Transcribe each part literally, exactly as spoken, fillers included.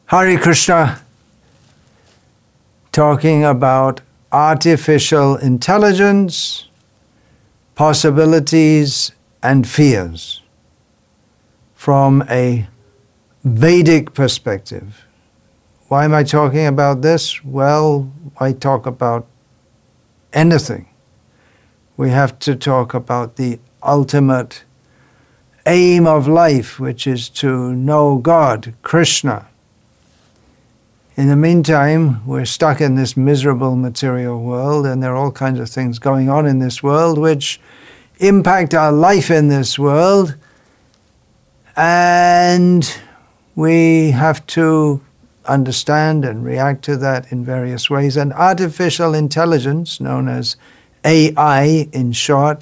Hare Krishna, talking about artificial intelligence, possibilities and fears from a Vedic perspective. Why am I talking about this? Well, I talk about anything. We have to talk about the ultimate aim of life, which is to know God, Krishna. In the meantime, we're stuck in this miserable material world, and there are all kinds of things going on in this world which impact our life in this world, and we have to understand and react to that in various ways. And artificial intelligence, known as A I in short,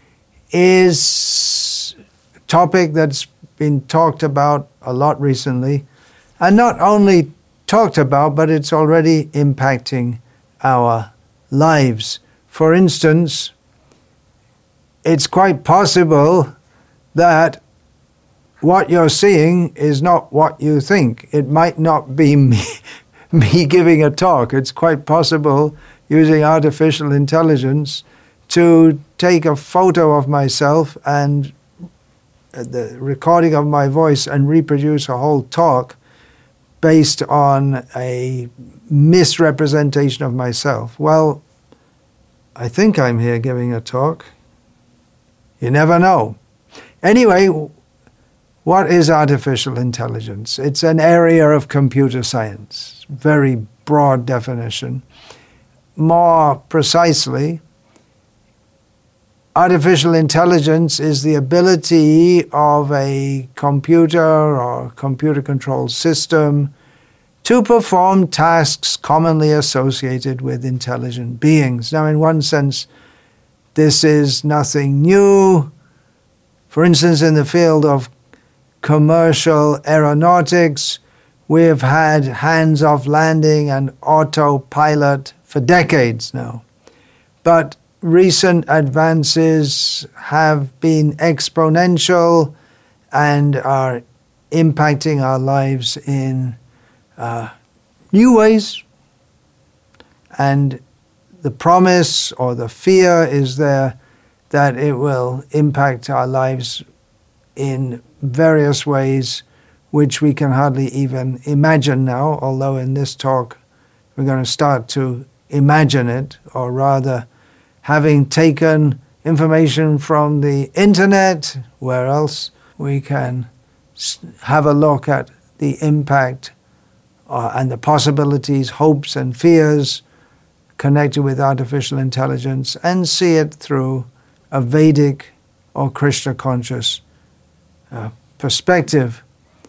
is a topic that's been talked about a lot recently, and not only talked about, but it's already impacting our lives. For instance, it's quite possible that what you're seeing is not what you think. It might not be me, me giving a talk. It's quite possible, using artificial intelligence, to take a photo of myself and the recording of my voice and reproduce a whole talk based on a misrepresentation of myself. Well, I think I'm here giving a talk. You never know. Anyway, what is artificial intelligence? It's an area of computer science, very broad definition. More precisely, artificial intelligence is the ability of a computer or computer-controlled system to perform tasks commonly associated with intelligent beings. Now, in one sense, this is nothing new. For instance, in the field of commercial aeronautics, we've had hands-off landing and autopilot for decades now. But recent advances have been exponential and are impacting our lives in uh, new ways. And the promise or the fear is there that it will impact our lives in various ways which we can hardly even imagine now, although in this talk we're going to start to imagine it, or rather, having taken information from the internet, where else we can have a look at the impact uh, and the possibilities, hopes and fears connected with artificial intelligence, and see it through a Vedic or Krishna conscious uh, perspective.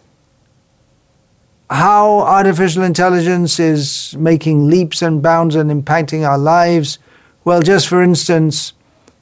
How artificial intelligence is making leaps and bounds and impacting our lives. Well, just for instance,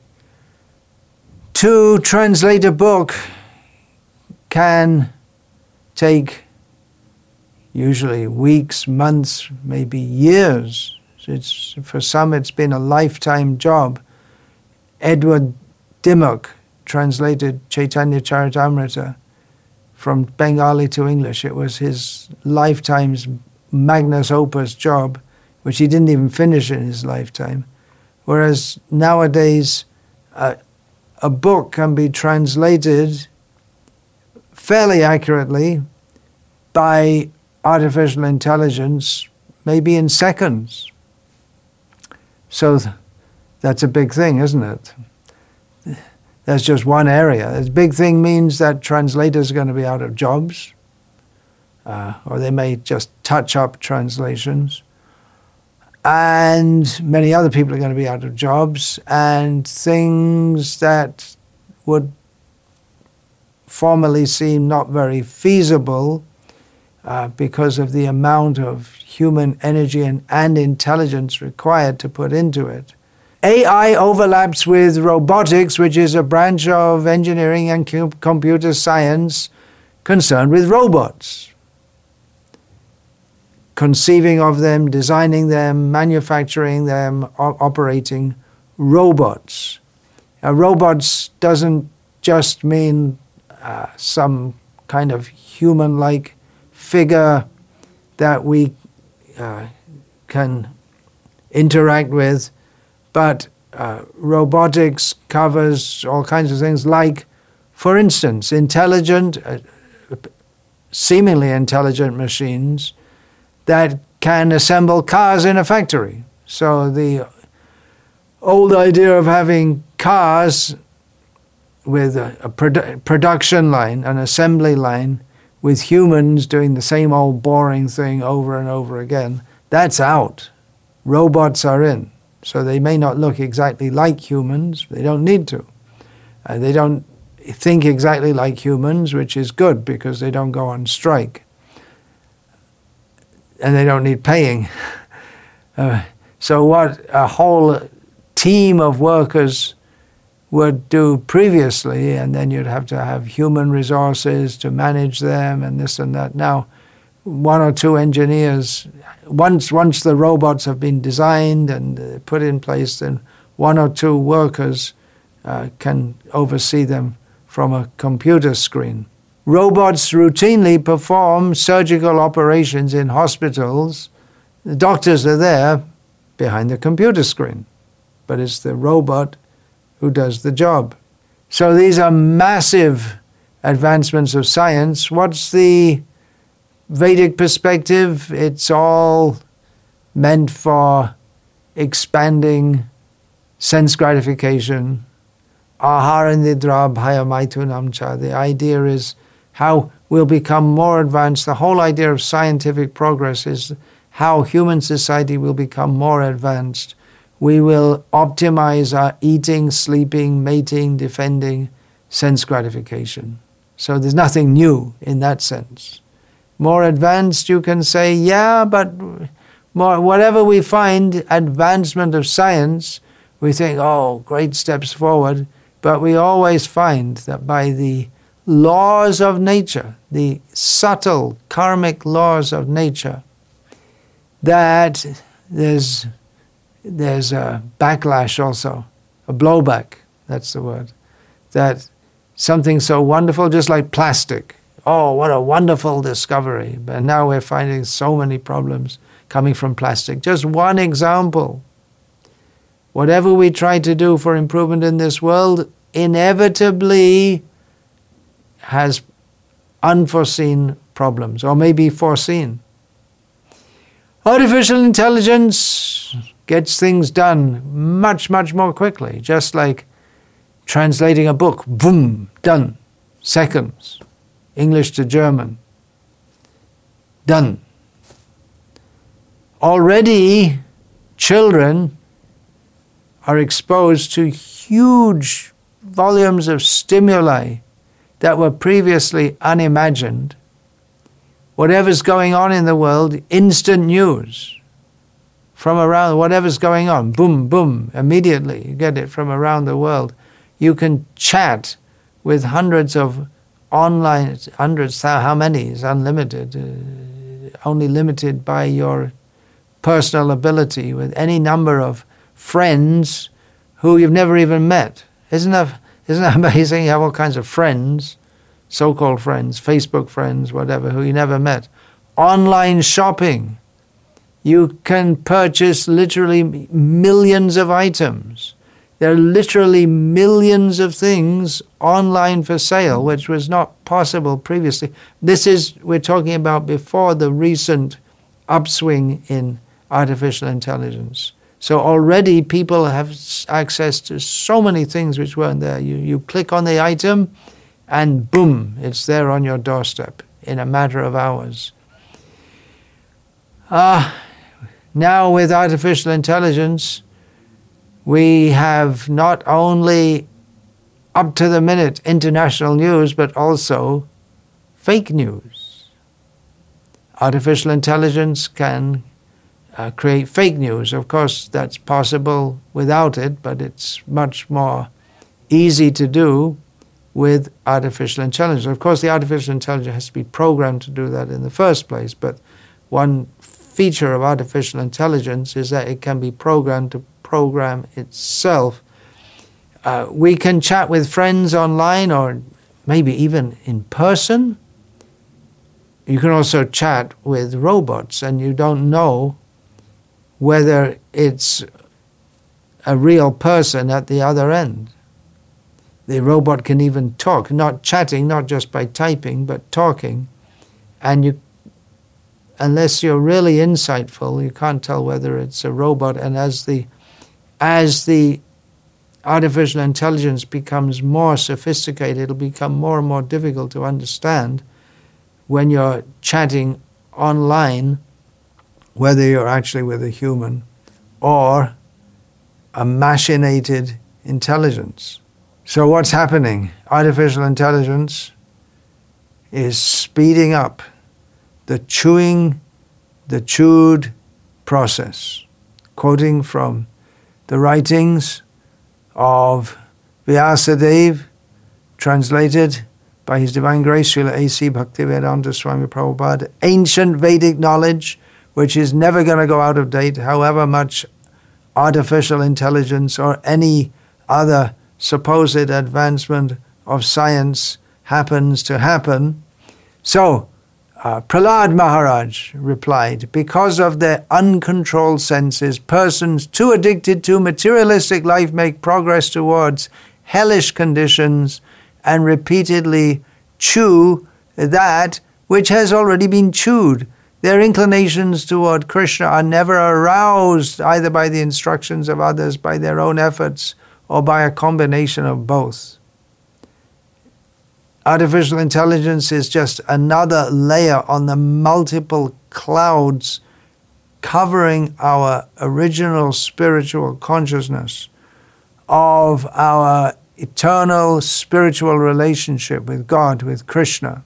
to translate a book can take usually weeks, months, maybe years. It's, for some, it's been a lifetime job. Edward Dimmock translated Chaitanya Charitamrita from Bengali to English. It was his lifetime's magnus opus job, which he didn't even finish in his lifetime. Whereas nowadays, uh, a book can be translated fairly accurately by artificial intelligence, maybe in seconds. So th- that's a big thing, isn't it? That's just one area. This big thing means that translators are going to be out of jobs, uh, or they may just touch up translations. And many other people are going to be out of jobs, and things that would formerly seem not very feasible uh, because of the amount of human energy and, and intelligence required to put into it. A I overlaps with robotics, which is a branch of engineering and com- computer science concerned with robots. Conceiving of them, designing them, manufacturing them, o- operating robots. Now, robots doesn't just mean uh, some kind of human-like figure that we uh, can interact with, but uh, robotics covers all kinds of things like, for instance, intelligent, uh, seemingly intelligent machines that can assemble cars in a factory. So the old idea of having cars with a, a produ- production line, an assembly line, with humans doing the same old boring thing over and over again, that's out. Robots are in. So they may not look exactly like humans. They don't need to. Uh, they don't think exactly like humans, which is good because they don't go on strike. And they don't need paying. Uh, so what a whole team of workers would do previously, and then you'd have to have human resources to manage them and this and that. Now, one or two engineers, once once the robots have been designed and uh, put in place, then one or two workers uh, can oversee them from a computer screen. Robots routinely perform surgical operations in hospitals. The doctors are there behind the computer screen, but it's the robot who does the job. So these are massive advancements of science. What's the Vedic perspective? It's all meant for expanding sense gratification. Ahara nidra bhaya maitunam cha. The idea is how we'll become more advanced. The whole idea of scientific progress is how human society will become more advanced. We will optimize our eating, sleeping, mating, defending, sense gratification. So there's nothing new in that sense. More advanced, you can say, yeah, but more, whatever we find, advancement of science, we think, oh, great steps forward. But we always find that by the laws of nature, the subtle karmic laws of nature, that there's there's a backlash also, a blowback, that's the word, that something so wonderful, just like plastic. Oh, what a wonderful discovery. But now we're finding so many problems coming from plastic. Just one example. Whatever we try to do for improvement in this world inevitably has unforeseen problems, or maybe foreseen. Artificial intelligence gets things done much, much more quickly, just like translating a book. Boom, done. Seconds. English to German. Done. Already, children are exposed to huge volumes of stimuli that were previously unimagined. Whatever's going on in the world, instant news from around, whatever's going on, boom, boom, immediately you get it from around the world. You can chat with hundreds of online, hundreds, how many is unlimited, uh, only limited by your personal ability, with any number of friends who you've never even met. Isn't that, isn't that amazing? You have all kinds of friends, so-called friends, Facebook friends, whatever, who you never met. Online shopping. You can purchase literally millions of items. There are literally millions of things online for sale, which was not possible previously. This is, we're talking about before the recent upswing in artificial intelligence. So already people have access to so many things which weren't there. You, you click on the item and boom, it's there on your doorstep in a matter of hours. Ah, now with artificial intelligence, we have not only up to the minute international news, but also fake news. Artificial intelligence can uh, create fake news. Of course, that's possible without it, but it's much more easy to do with artificial intelligence. Of course, the artificial intelligence has to be programmed to do that in the first place, but one feature of artificial intelligence is that it can be programmed to program itself. Uh, we can chat with friends online or maybe even in person you can also chat with robots, and you don't know whether it's a real person at the other end. The robot can even talk, not chatting, not just by typing, but talking. And you, unless you're really insightful, you can't tell whether it's a robot. And as the, as the artificial intelligence becomes more sophisticated, it'll become more and more difficult to understand when you're chatting online, whether you're actually with a human or a machinated intelligence. So what's happening? Artificial intelligence is speeding up the chewing, the chewed process. Quoting from the writings of Vyasadeva, translated by His Divine Grace, Srila A C Bhaktivedanta Swami Prabhupada, ancient Vedic knowledge, which is never going to go out of date, however much artificial intelligence or any other supposed advancement of science happens to happen. So, uh, Prahlad Maharaj replied, because of their uncontrolled senses, persons too addicted to materialistic life make progress towards hellish conditions and repeatedly chew that which has already been chewed. Their inclinations toward Krishna are never aroused either by the instructions of others, by their own efforts, or by a combination of both. Artificial intelligence is just another layer on the multiple clouds covering our original spiritual consciousness of our eternal spiritual relationship with God, with Krishna.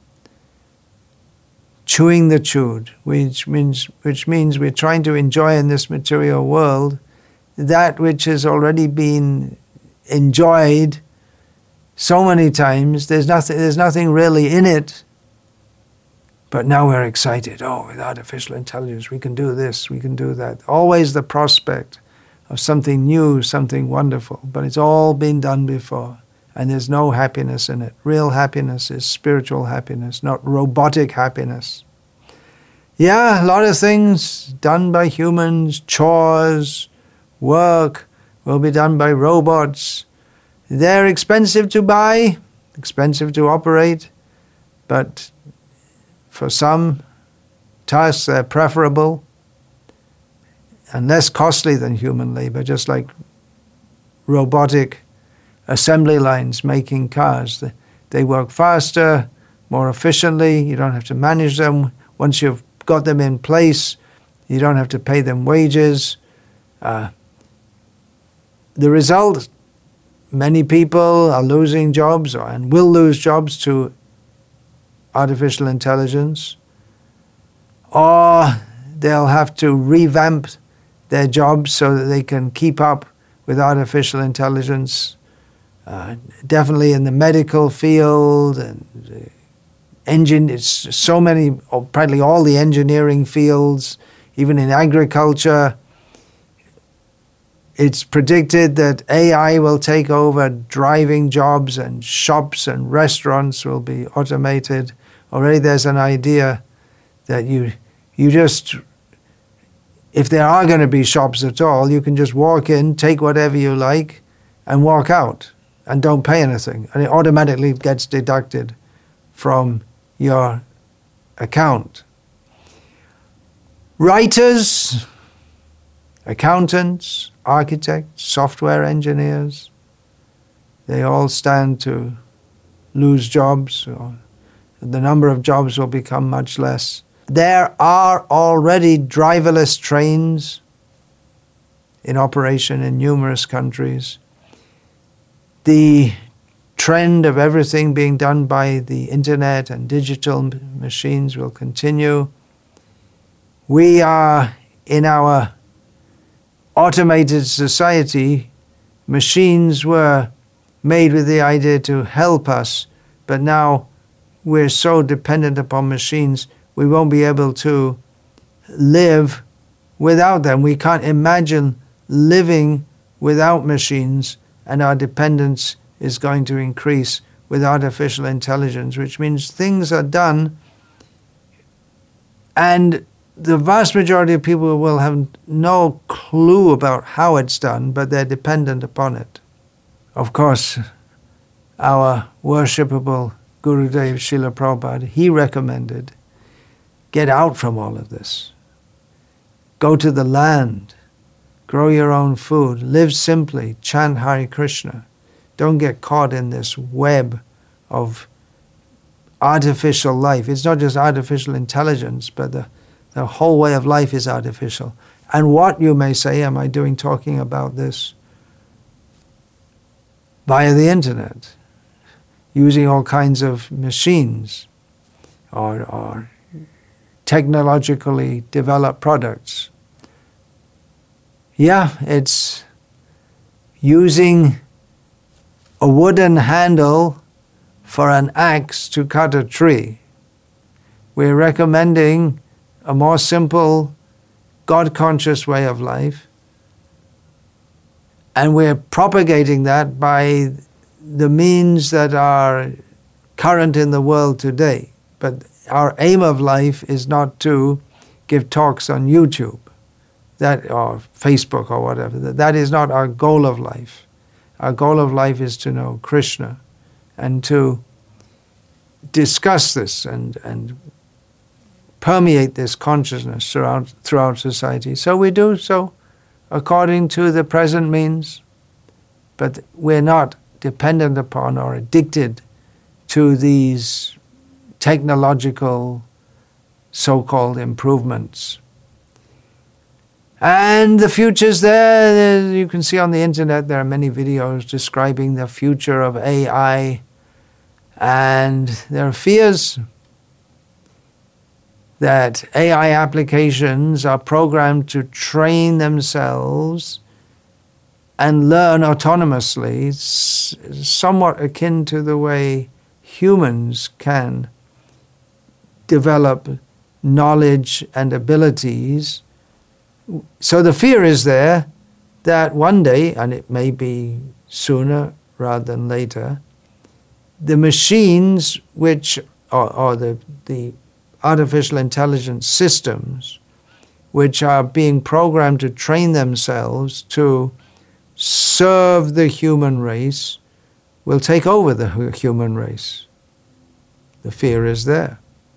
Chewing the chewed, which means, which means we're trying to enjoy in this material world that which has already been enjoyed so many times. There's nothing, there's nothing really in it. But now we're excited. Oh, with artificial intelligence, we can do this, we can do that. Always the prospect of something new, something wonderful. But it's all been done before. And there's no happiness in it. Real happiness is spiritual happiness, not robotic happiness. Yeah, a lot of things done by humans, chores, work will be done by robots. They're expensive to buy, expensive to operate, but for some tasks they're preferable and less costly than human labor, just like robotic assembly lines making cars. They work faster, more efficiently. You don't have to manage them. Once you've got them in place, you don't have to pay them wages. Uh, the result, many people are losing jobs or, and will lose jobs to artificial intelligence, or they'll have to revamp their jobs so that they can keep up with artificial intelligence. Uh, definitely in the medical field and uh, engine, it's so many, or practically all the engineering fields, even in agriculture. It's predicted that A I will take over driving jobs, and shops and restaurants will be automated. Already there's an idea that you you just, if there are going to be shops at all, you can just walk in, take whatever you like, and walk out, and don't pay anything. And it automatically gets deducted from your account. Writers, accountants, architects, software engineers, they all stand to lose jobs, or the number of jobs will become much less. There are already driverless trains in operation in numerous countries. The trend of everything being done by the internet and digital machines will continue. We are, in our automated society, machines were made with the idea to help us, but now we're so dependent upon machines, we won't be able to live without them. We can't imagine living without machines, and our dependence is going to increase with artificial intelligence, which means things are done And the vast majority of people will have no clue about how it's done, but they're dependent upon it. Of course, our worshipable Gurudev Srila Prabhupada, he recommended, get out from all of this. Go to the land, grow your own food, live simply, chant Hare Krishna. Don't get caught in this web of artificial life. It's not just artificial intelligence, but the, the whole way of life is artificial. And what, you may say, am I doing talking about this? Via the internet, using all kinds of machines or, or technologically developed products. Yeah, it's using a wooden handle for an axe to cut a tree. We're recommending a more simple, God-conscious way of life, and we're propagating that by the means that are current in the world today. But our aim of life is not to give talks on YouTube, that or Facebook or whatever. That is not our goal of life. Our goal of life is to know Krishna and to discuss this and, and permeate this consciousness throughout, throughout society. So we do so according to the present means, but we're not dependent upon or addicted to these technological so-called improvements. And the future's there. You can see on the internet there are many videos describing the future of A I, and there are fears that A I applications are programmed to train themselves and learn autonomously, somewhat akin to the way humans can develop knowledge and abilities. So the fear is there that one day, and it may be sooner rather than later, the machines which, or, or the, the artificial intelligence systems which are being programmed to train themselves to serve the human race will take over the human race. The fear is there.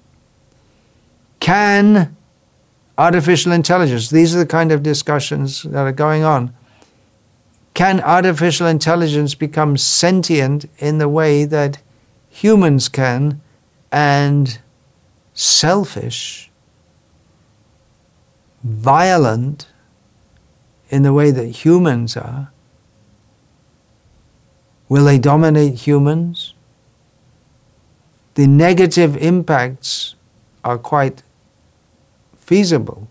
Can artificial intelligence, these are the kind of discussions that are going on, can artificial intelligence become sentient in the way that humans can, and selfish, violent in the way that humans are? Will they dominate humans? The negative impacts are quite feasible.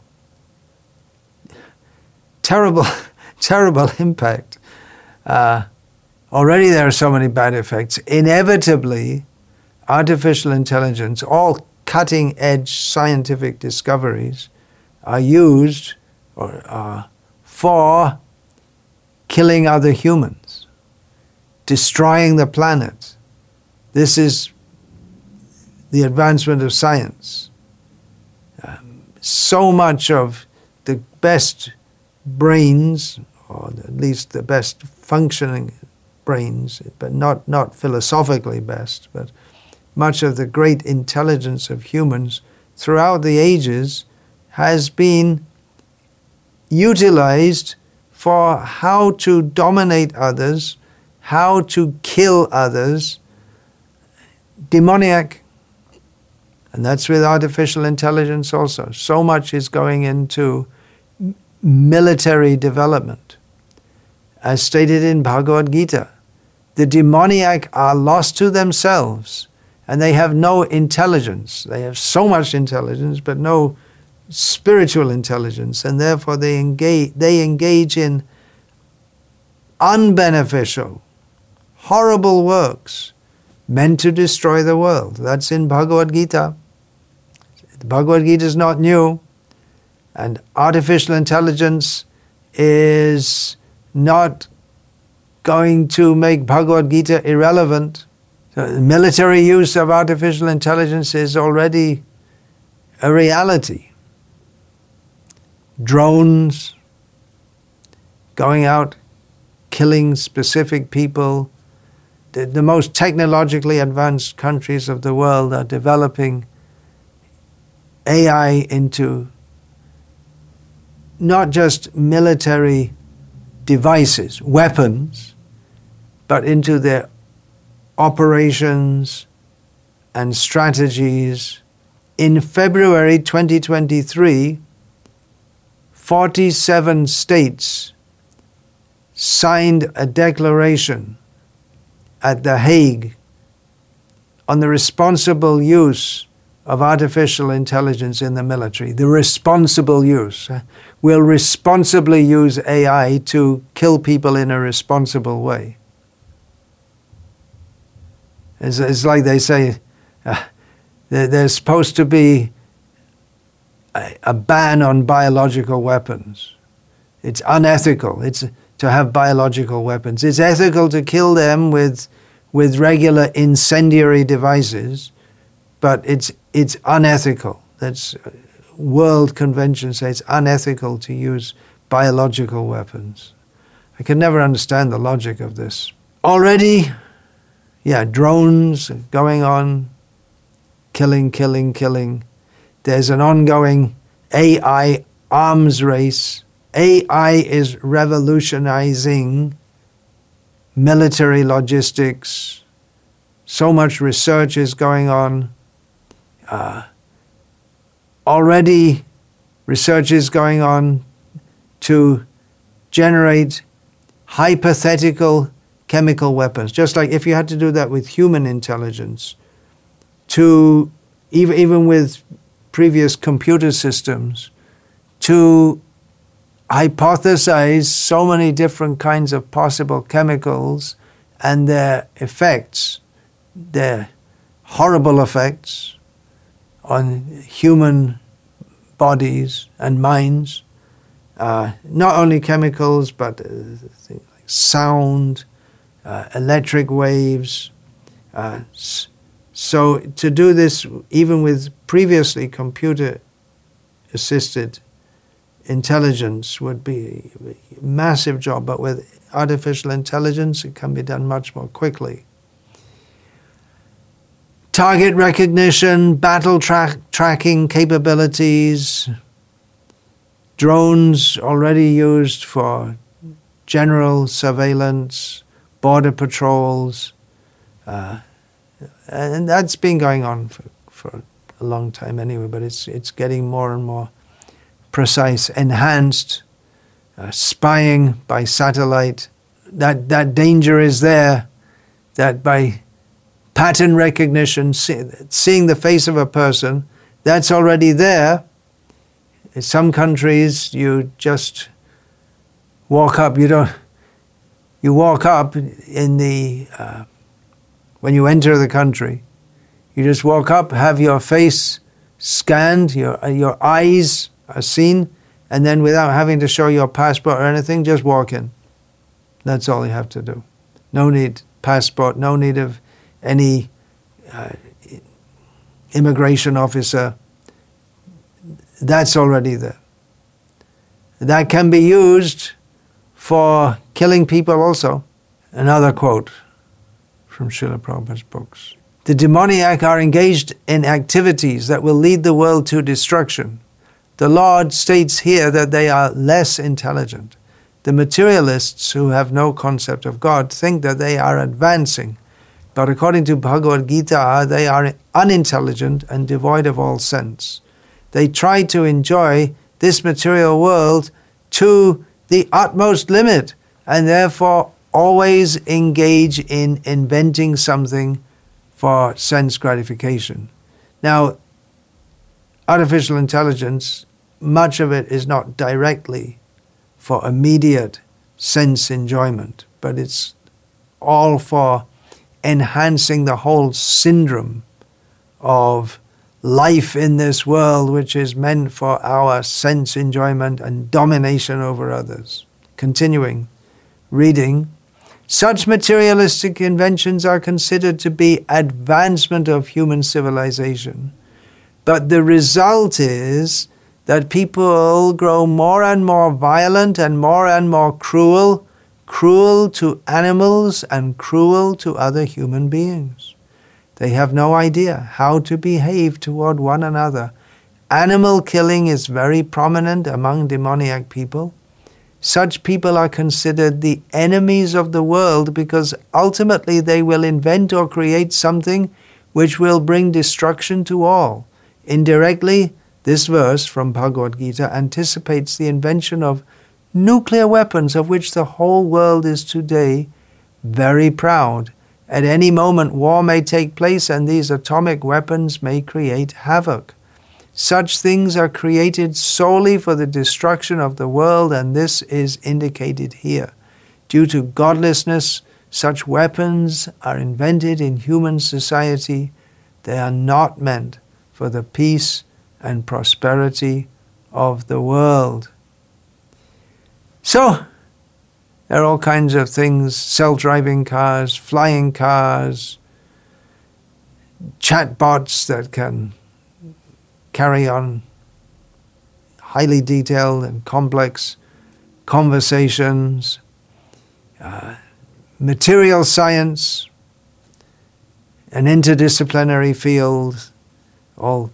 Terrible, terrible impact. Uh, already there are so many bad effects. Inevitably, artificial intelligence, all cutting-edge scientific discoveries are used or are for killing other humans, destroying the planet. This is the advancement of science. Um, so much of the best brains, or at least the best functioning brains, but not, not philosophically best, but much of the great intelligence of humans throughout the ages has been utilized for how to dominate others, how to kill others, demoniac. And that's with artificial intelligence also. So much is going into military development. As stated in Bhagavad Gita, the demoniac are lost to themselves and they have no intelligence. They have so much intelligence but no spiritual intelligence, and therefore they engage, they engage in unbeneficial, horrible works meant to destroy the world. That's in Bhagavad Gita. The Bhagavad Gita is not new, and artificial intelligence is not going to make Bhagavad Gita irrelevant. So the military use of artificial intelligence is already a reality. Drones going out, killing specific people. The, the most technologically advanced countries of the world are developing A I into not just military devices, weapons, but into their operations and strategies. In February twenty twenty-three, forty-seven states signed a declaration at The Hague on the responsible use of artificial intelligence in the military. The responsible use. We'll responsibly use A I to kill people in a responsible way. It's, it's like they say, uh, there's supposed to be a, a ban on biological weapons. It's unethical. It's to have biological weapons. It's ethical to kill them with with regular incendiary devices, but it's it's unethical. That's World Convention says it's unethical to use biological weapons. I can never understand the logic of this. Already, yeah, drones going on, killing, killing, killing. There's an ongoing A I arms race. A I is revolutionizing military logistics. So much research is going on. Uh, already research is going on to generate hypothetical chemical weapons. Just like if you had to do that with human intelligence, to even, even with previous computer systems, to hypothesize so many different kinds of possible chemicals and their effects, their horrible effects on human bodies and minds, uh, not only chemicals, but uh, things like sound, uh, electric waves. Uh, so to do this, even with previously computer-assisted intelligence, would be a massive job, but with artificial intelligence, it can be done much more quickly. Target recognition, battle tra- tracking capabilities, drones already used for general surveillance, border patrols, uh, and that's been going on for, for a long time anyway, but it's it's getting more and more precise, enhanced, uh, spying by satellite. That that danger is there, that by pattern recognition, see, seeing the face of a person, that's already there. In some countries, you just walk up. You don't. You walk up in the uh, when you enter the country. You just walk up, have your face scanned, your your eyes are seen, and then without having to show your passport or anything, just walk in. That's all you have to do. No need passport. No need of any uh, immigration officer. That's already there. That can be used for killing people also. Another quote from Srila Prabhupada's books. The demoniac are engaged in activities that will lead the world to destruction. The Lord states here that they are less intelligent. The materialists who have no concept of God think that they are advancing. But according to Bhagavad Gita, they are unintelligent and devoid of all sense. They try to enjoy this material world to the utmost limit and therefore always engage in inventing something for sense gratification. Now, artificial intelligence, much of it is not directly for immediate sense enjoyment, but it's all for enhancing the whole syndrome of life in this world, which is meant for our sense enjoyment and domination over others. Continuing, reading, such materialistic inventions are considered to be advancement of human civilization, But the result is that people grow more and more violent and more and more cruel, cruel to animals and cruel to other human beings. They have no idea how to behave toward one another. Animal killing is very prominent among demoniac people. Such people are considered the enemies of the world because ultimately they will invent or create something which will bring destruction to all. Indirectly, this verse from Bhagavad Gita anticipates the invention of nuclear weapons of which the whole world is today very proud. At any moment, war may take place and these atomic weapons may create havoc. Such things are created solely for the destruction of the world, and this is indicated here. Due to godlessness, such weapons are invented in human society. They are not meant for the peace and prosperity of the world. So, there are all kinds of things, self-driving cars, flying cars, chatbots that can carry on highly detailed and complex conversations, uh, material science, an interdisciplinary field, all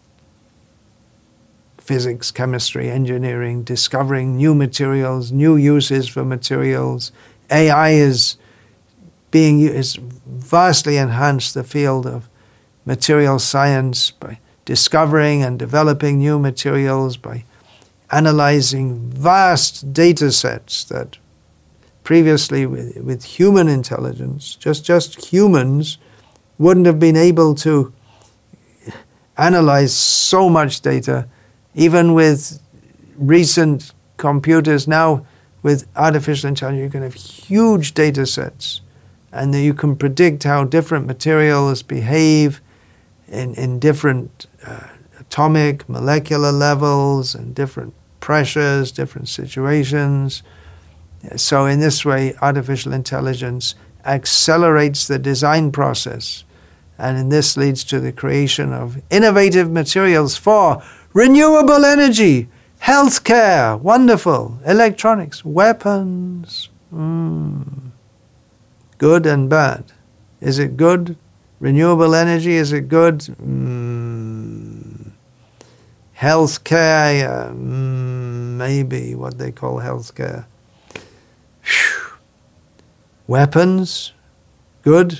physics, chemistry, engineering, discovering new materials, new uses for materials. A I is being is vastly enhanced the field of material science by discovering and developing new materials, by analyzing vast data sets that previously with, with human intelligence, just, just humans wouldn't have been able to analyze so much data. Even with recent computers now, with artificial intelligence, you can have huge data sets, and then you can predict how different materials behave in, in different uh, atomic, molecular levels, and different pressures, different situations. So in this way, artificial intelligence accelerates the design process, and in this leads to the creation of innovative materials for renewable energy, healthcare, wonderful, electronics, weapons. Mm. Good and bad. Is it good? Renewable energy, is it good? Mm. Healthcare, yeah, mm, maybe what they call healthcare. Whew. Weapons, good?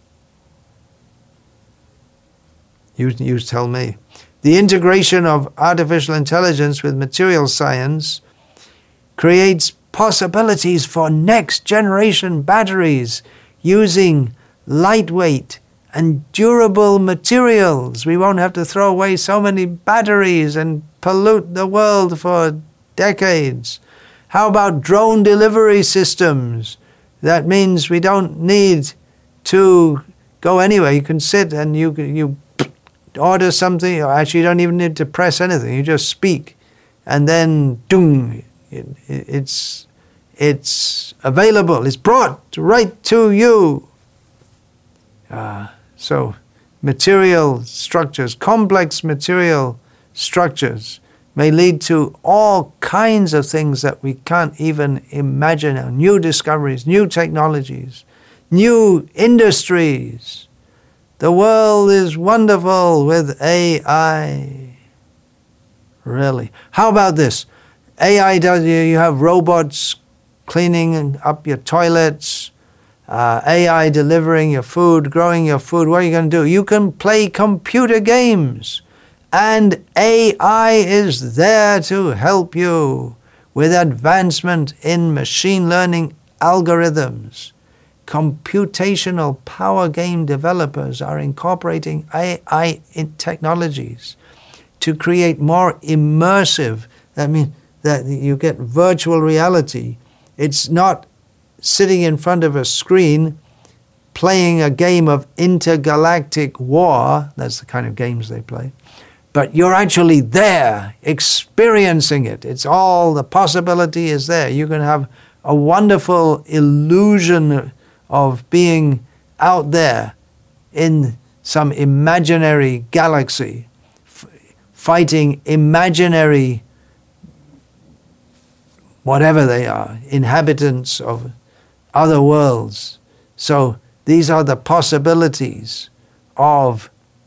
You, you tell me. The integration of artificial intelligence with material science creates possibilities for next generation batteries using lightweight and durable materials. We won't have to throw away so many batteries and pollute the world for decades. How about drone delivery systems? That means we don't need to go anywhere. You can sit and you you order something, or actually you don't even need to press anything. You just speak, and then doom, it, it's it's available. It's brought right to you. Uh, so, material structures, complex material structures, may lead to all kinds of things that we can't even imagine. New discoveries, new technologies, new industries. The world is wonderful with A I. Really. How about this? A I does, you have robots cleaning up your toilets, uh, A I delivering your food, growing your food. What are you going to do? You can play computer games, and A I is there to help you with advancement in machine learning algorithms. Computational power game developers are incorporating A I in technologies to create more immersive, that means that you get virtual reality. It's not sitting in front of a screen playing a game of intergalactic war. That's the kind of games they play. But you're actually there, experiencing it. It's all, the possibility is there. You can have a wonderful illusion of being out there in some imaginary galaxy, f- fighting imaginary, whatever they are, inhabitants of other worlds. So these are the possibilities of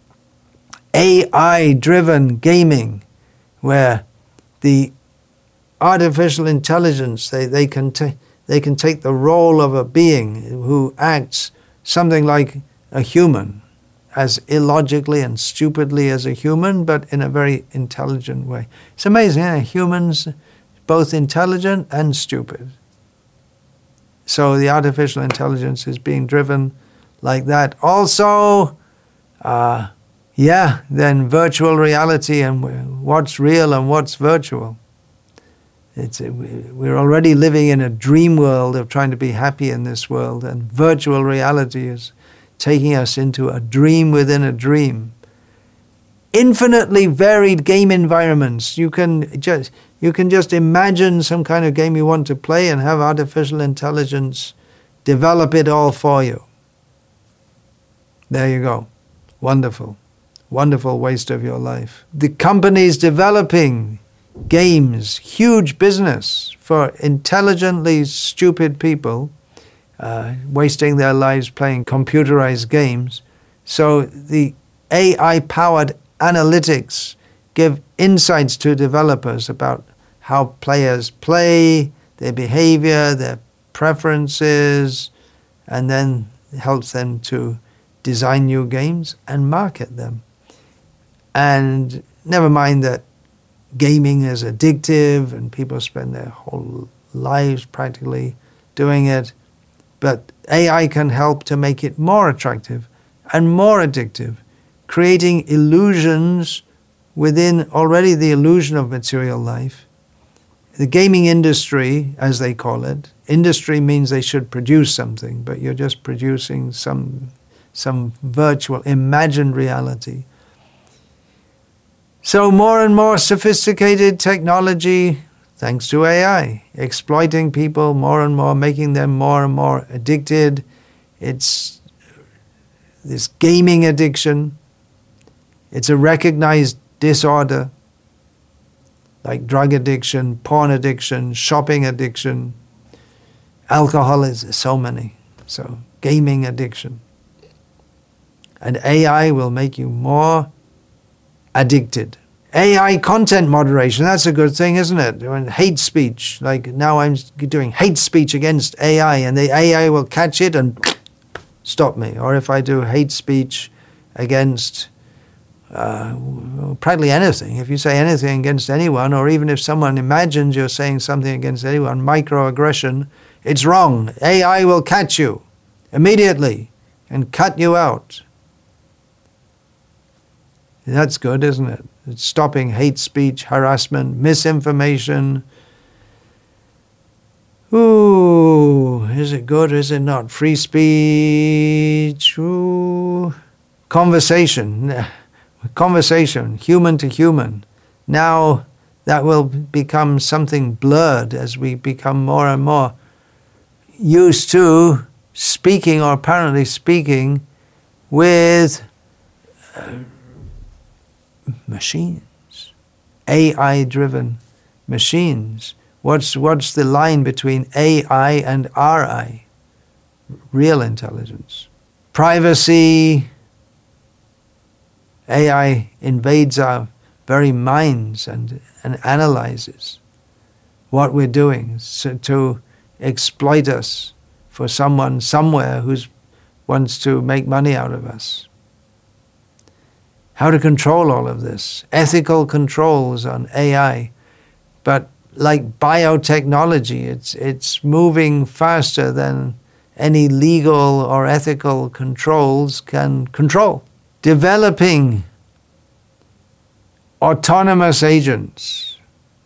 A I-driven gaming, where the artificial intelligence, they, they can ta- they can take the role of a being who acts something like a human, as illogically and stupidly as a human, but in a very intelligent way. It's amazing, eh? Humans, both intelligent and stupid. So the artificial intelligence is being driven like that. Also, uh, yeah, then virtual reality and what's real and what's virtual. It's, we're already living in a dream world of trying to be happy in this world, and virtual reality is taking us into a dream within a dream. Infinitely varied game environments. You can just you can just imagine some kind of game you want to play and have artificial intelligence develop it all for you. There you go. Wonderful. Wonderful waste of your life. The companies developing games, huge business for intelligently stupid people, uh, wasting their lives playing computerized games. So the A I-powered analytics give insights to developers about how players play, their behavior, their preferences, and then helps them to design new games and market them. And never mind that gaming is addictive and people spend their whole lives practically doing it, but A I can help to make it more attractive and more addictive, creating illusions within already the illusion of material life. The gaming industry, as they call it, industry means they should produce something, but you're just producing some, some virtual, imagined reality. So more and more sophisticated technology, thanks to A I, exploiting people more and more, making them more and more addicted. It's this gaming addiction. It's a recognized disorder, like drug addiction, porn addiction, shopping addiction, alcoholism, so many. So gaming addiction. And A I will make you more addicted. A I content moderation, that's a good thing, isn't it? When hate speech, like now I'm doing hate speech against A I, and the A I will catch it and stop me. Or if I do hate speech against uh, practically anything, if you say anything against anyone, or even if someone imagines you're saying something against anyone, microaggression, it's wrong. A I will catch you immediately and cut you out. That's good, isn't it? It's stopping hate speech, harassment, misinformation. Ooh, is it good or is it not? Free speech. Ooh. Conversation. Conversation, human to human. Now that will become something blurred as we become more and more used to speaking, or apparently speaking, with uh, machines, A I-driven machines. What's what's the line between A I and R I? Real intelligence. Privacy. A I invades our very minds and, and analyzes what we're doing so to exploit us for someone somewhere who wants to make money out of us. How to control all of this. Ethical controls on A I. But like biotechnology, it's, it's moving faster than any legal or ethical controls can control. Developing autonomous agents.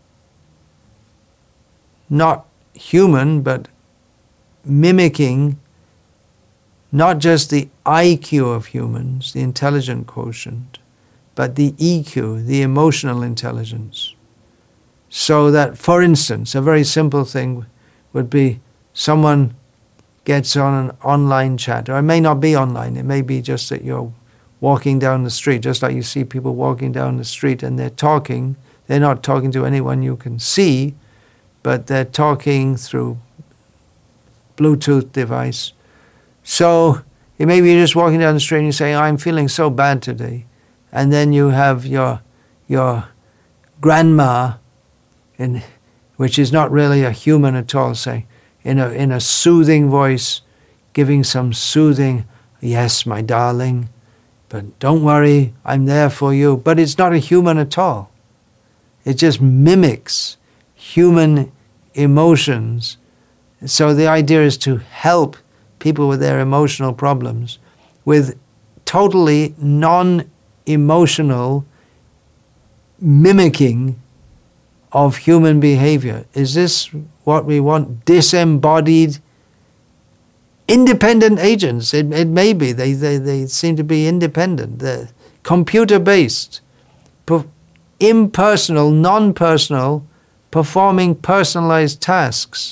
Not human, but mimicking not just the I Q of humans, the intelligent quotient, but the E Q, the emotional intelligence. So that, for instance, a very simple thing would be someone gets on an online chat, or it may not be online, it may be just that you're walking down the street, just like you see people walking down the street and they're talking. They're not talking to anyone you can see, but they're talking through Bluetooth device. So maybe you're just walking down the street and you say, I'm feeling so bad today. And then you have your your grandma, in, which is not really a human at all, say, in a, in a soothing voice, giving some soothing, yes, my darling, but don't worry, I'm there for you. But it's not a human at all. It just mimics human emotions. So the idea is to help people with their emotional problems with totally non-emotional mimicking of human behavior. Is this what we want? Disembodied, independent agents. It, it may be. They, they, they seem to be independent. They're computer-based, impersonal, non-personal, performing personalized tasks.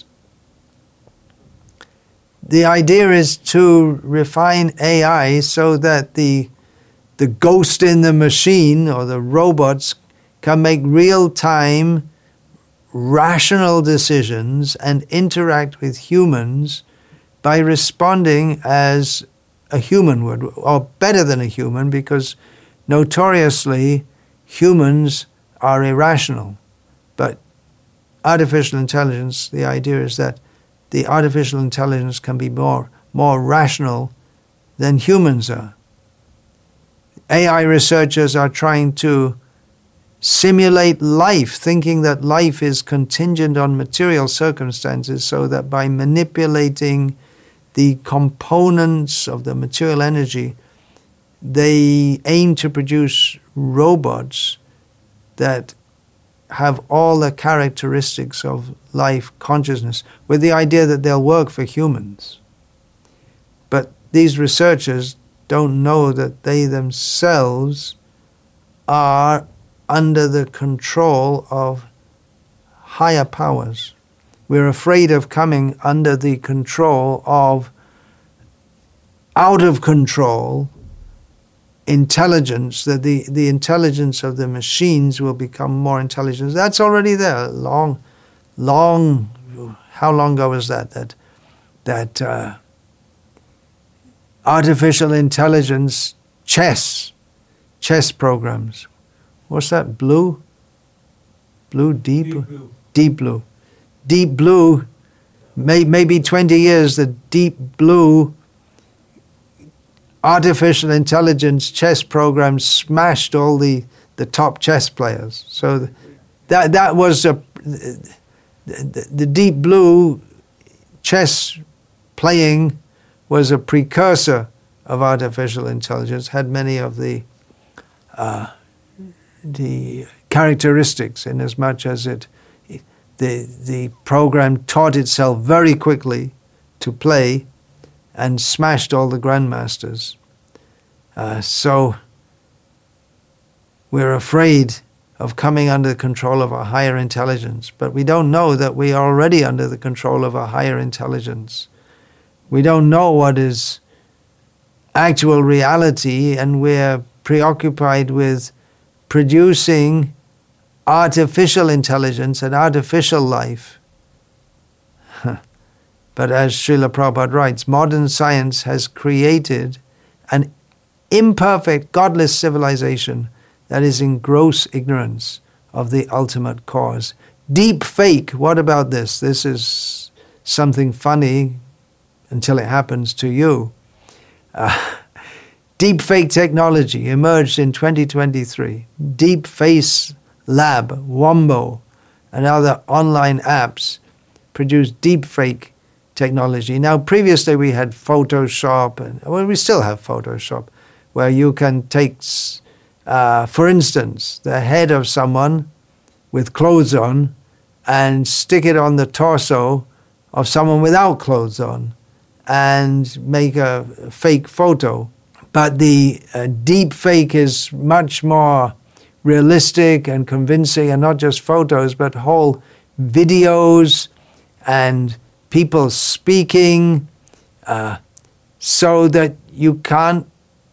The idea is to refine A I so that the, the ghost in the machine or the robots can make real-time, rational decisions and interact with humans by responding as a human would, or better than a human, because notoriously humans are irrational. But artificial intelligence, the idea is that the artificial intelligence can be more, more rational than humans are. A I researchers are trying to simulate life, thinking that life is contingent on material circumstances, so that by manipulating the components of the material energy, they aim to produce robots that have all the characteristics of life consciousness, with the idea that they'll work for humans. But these researchers don't know that they themselves are under the control of higher powers. We're afraid of coming under the control of out of control intelligence, that the, the intelligence of the machines will become more intelligent. That's already there. Long, long, how long ago was that? That, that uh, artificial intelligence chess, chess programs. What's that? Blue? Blue, deep? Deep blue. Deep blue. Deep blue, may, maybe twenty years, the deep blue artificial intelligence chess program smashed all the, the top chess players. So that that was a, the, the deep blue chess playing was a precursor of artificial intelligence, had many of the uh, the characteristics, in as much as it the the program taught itself very quickly to play and smashed all the grandmasters. Uh, so we're afraid of coming under the control of a higher intelligence, but we don't know that we are already under the control of a higher intelligence. We don't know what is actual reality, and we're preoccupied with producing artificial intelligence and artificial life. But as Srila Prabhupada writes, modern science has created an imperfect, godless civilization that is in gross ignorance of the ultimate cause. Deep fake, what about this? This is something funny until it happens to you. Uh, deep fake technology emerged in twenty twenty-three. Deep Face Lab, Wombo, and other online apps produce deep fake technology. Now, previously we had Photoshop, and well, we still have Photoshop, where you can take, uh, for instance, the head of someone with clothes on and stick it on the torso of someone without clothes on and make a fake photo. But the uh, deep fake is much more realistic and convincing, and not just photos, but whole videos and people speaking, uh, so that you can't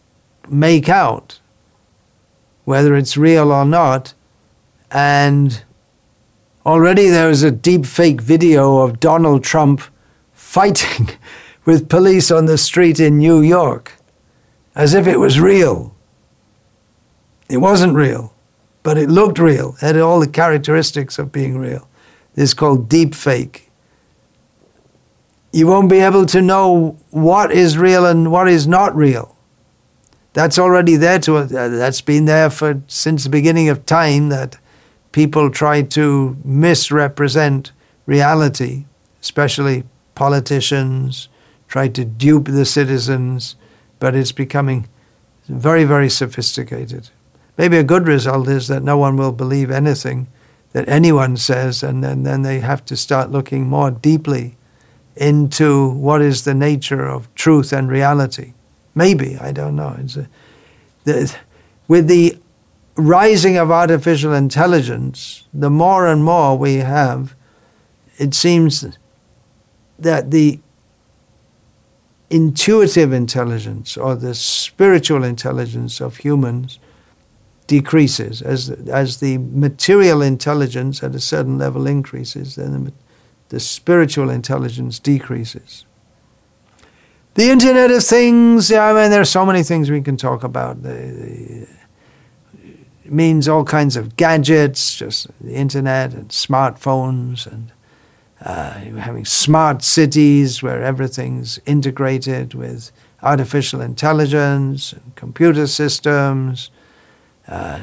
make out whether it's real or not. And already there was a deep fake video of Donald Trump fighting with police on the street in New York, as if it was real. It wasn't real, but it looked real. It had all the characteristics of being real. This is called deep fake. You won't be able to know what is real and what is not real. That's already there to uh, that's been there for since the beginning of time, that people try to misrepresent reality, especially politicians try to dupe the citizens, but it's becoming very, very sophisticated. Maybe a good result is that no one will believe anything that anyone says, and then, then they have to start looking more deeply into what is the nature of truth and reality. Maybe, I don't know. It's a, the, with the rising of artificial intelligence, the more and more we have, it seems that the intuitive intelligence or the spiritual intelligence of humans decreases. As, as the material intelligence at a certain level increases, then the, the spiritual intelligence decreases. The Internet of Things, I mean, there are so many things we can talk about. The, the, it means all kinds of gadgets, just the Internet and smartphones, and uh, you're having smart cities where everything's integrated with artificial intelligence and computer systems. Uh,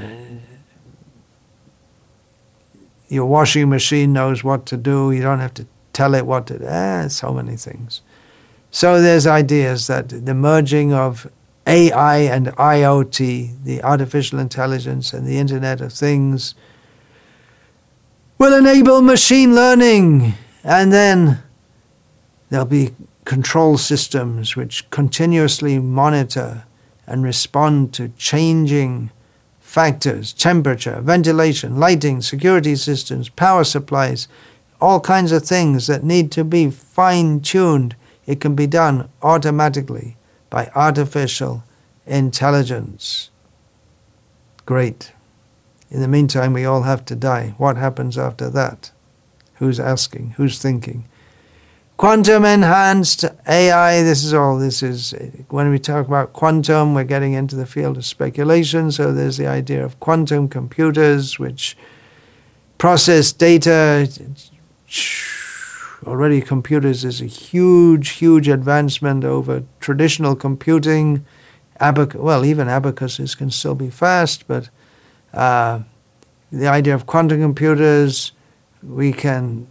your washing machine knows what to do. You don't have to tell it what to do. Eh, so many things. So there's ideas that the merging of A I and I O T, the artificial intelligence and the Internet of Things, will enable machine learning, and then there'll be control systems which continuously monitor and respond to changing factors, temperature, ventilation, lighting, security systems, power supplies, all kinds of things that need to be fine-tuned. It can be done automatically by artificial intelligence. Great. In the meantime, we all have to die. What happens after that? Who's asking? Who's thinking? Quantum enhanced A I, this is all, this is, when we talk about quantum, we're getting into the field of speculation, so there's the idea of quantum computers which process data. Already computers is a huge, huge advancement over traditional computing. Abac- well, even abacuses can still be fast, but uh, the idea of quantum computers, we can,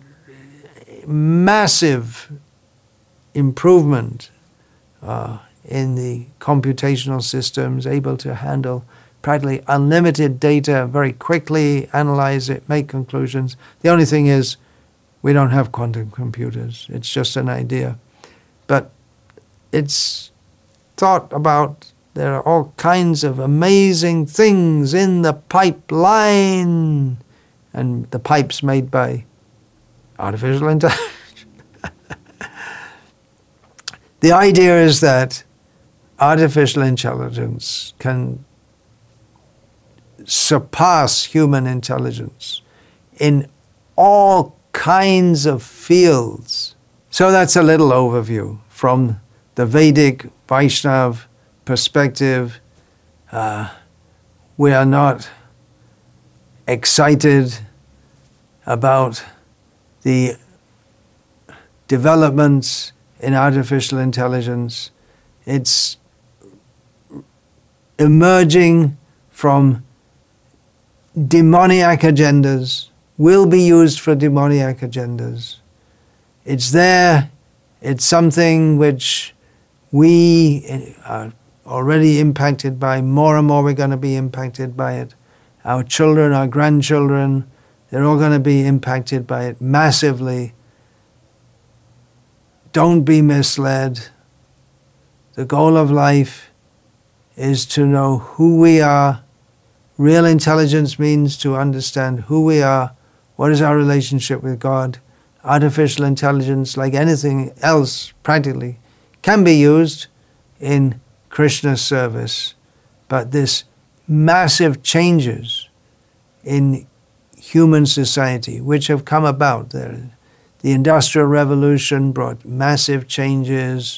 massive improvement uh, in the computational systems, able to handle practically unlimited data very quickly, analyze it, make conclusions. The only thing is, we don't have quantum computers. It's just an idea. But it's thought about. There are all kinds of amazing things in the pipeline. And the pipe's made by artificial intelligence. The idea is that artificial intelligence can surpass human intelligence in all kinds of fields. So that's a little overview from the Vedic Vaishnav perspective. Uh, we are not excited about the developments in artificial intelligence. It's emerging from demoniac agendas, will be used for demoniac agendas. It's there, it's something which we are already impacted by, more and more we're going to be impacted by it. Our children, our grandchildren, they're all going to be impacted by it massively. Don't be misled. The goal of life is to know who we are. Real intelligence means to understand who we are, what is our relationship with God. Artificial intelligence, like anything else practically, can be used in Krishna's service. but this massive changes in human society which have come about. The, the Industrial Revolution brought massive changes.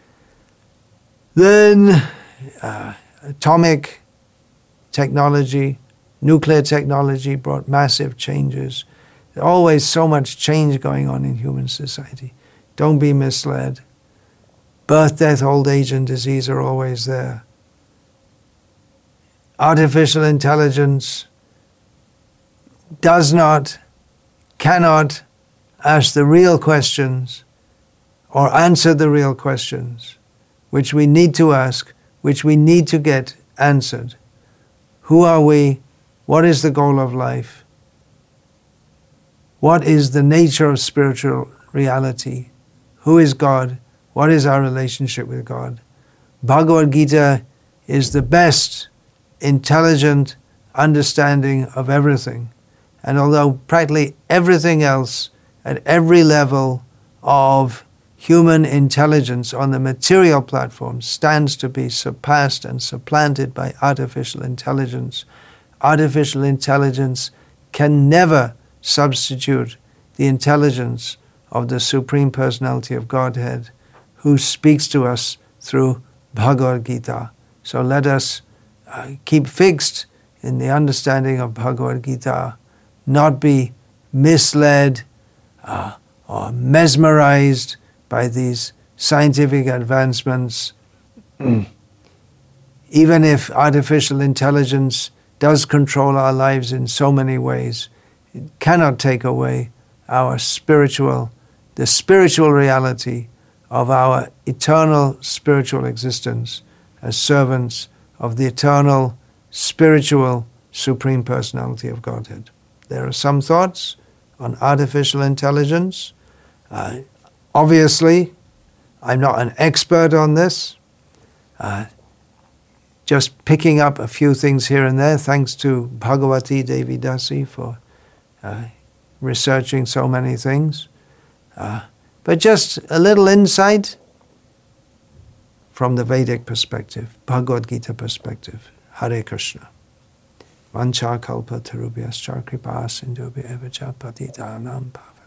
Then uh, atomic technology, nuclear technology brought massive changes. There's always so much change going on in human society. Don't be misled. Birth, death, old age, and disease are always there. Artificial intelligence does not, cannot ask the real questions or answer the real questions which we need to ask, which we need to get answered. Who are we? What is the goal of life? What is the nature of spiritual reality? Who is God? What is our relationship with God? Bhagavad Gita is the best intelligent understanding of everything. And although practically everything else at every level of human intelligence on the material platform stands to be surpassed and supplanted by artificial intelligence, artificial intelligence can never substitute the intelligence of the Supreme Personality of Godhead, who speaks to us through Bhagavad Gita. So let us uh, keep fixed in the understanding of Bhagavad Gita, not be misled uh, or mesmerized by these scientific advancements. Even if artificial intelligence does control our lives in so many ways, it cannot take away our spiritual, the spiritual reality of our eternal spiritual existence as servants of the eternal spiritual Supreme Personality of Godhead. There are some thoughts on artificial intelligence. Uh, obviously, I'm not an expert on this. Uh, just picking up a few things here and there, thanks to Bhagavati Devi Dasi for uh, researching so many things. Uh, but just a little insight from the Vedic perspective, Bhagavad Gita perspective. Hare Krishna. Vancha kalpa tarubhyascha kripa sindhubhya eva cha patitanam